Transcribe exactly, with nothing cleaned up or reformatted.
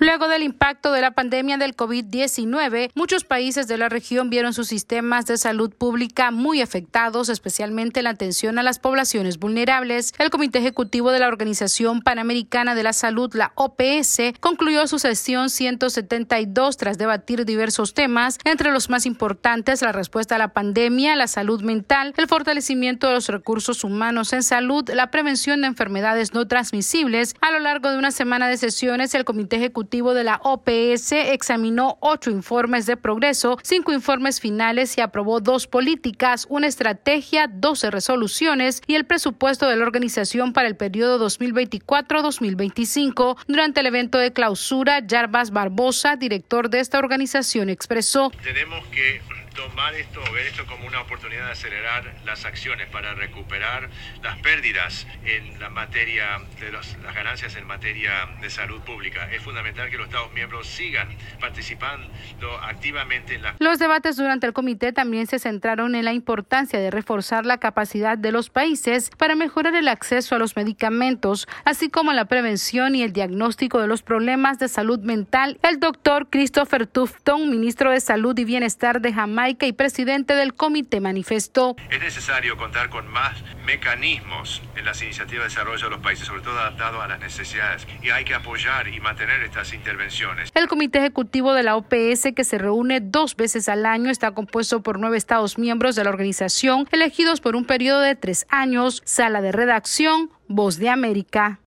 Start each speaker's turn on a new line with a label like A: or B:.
A: Luego del impacto de la pandemia del COVID diecinueve, muchos países de la región vieron sus sistemas de salud pública muy afectados, especialmente la atención a las poblaciones vulnerables. El Comité Ejecutivo de la Organización Panamericana de la Salud, la O P S, concluyó su sesión ciento setenta y dos tras debatir diversos temas, entre los más importantes la respuesta a la pandemia, la salud mental, el fortalecimiento de los recursos humanos en salud, la prevención de enfermedades no transmisibles. A lo largo de una semana de sesiones, el Comité Ejecutivo de la O P S examinó ocho informes de progreso, cinco informes finales y aprobó dos políticas, una estrategia, doce resoluciones y el presupuesto de la organización para el periodo dos mil veinticuatro a dos mil veinticinco. Durante el evento de clausura, Jarbas Barbosa, director de esta organización, expresó:
B: Tenemos que tomar esto, ver esto como una oportunidad de acelerar las acciones para recuperar las pérdidas en la materia de los, las ganancias en materia de salud pública. Es fundamental que los Estados miembros sigan participando activamente en la...
A: Los debates durante el comité también se centraron en la importancia de reforzar la capacidad de los países para mejorar el acceso a los medicamentos, así como la prevención y el diagnóstico de los problemas de salud mental. El doctor Christopher Tufton, ministro de Salud y Bienestar de Jamaica y presidente del comité, manifestó:
B: Es necesario contar con más mecanismos en las iniciativas de desarrollo de los países, sobre todo adaptados a las necesidades, y hay que apoyar y mantener estas intervenciones.
A: El comité ejecutivo de la O P S, que se reúne dos veces al año, está compuesto por nueve estados miembros de la organización, elegidos por un periodo de tres años. Sala de redacción, Voz de América.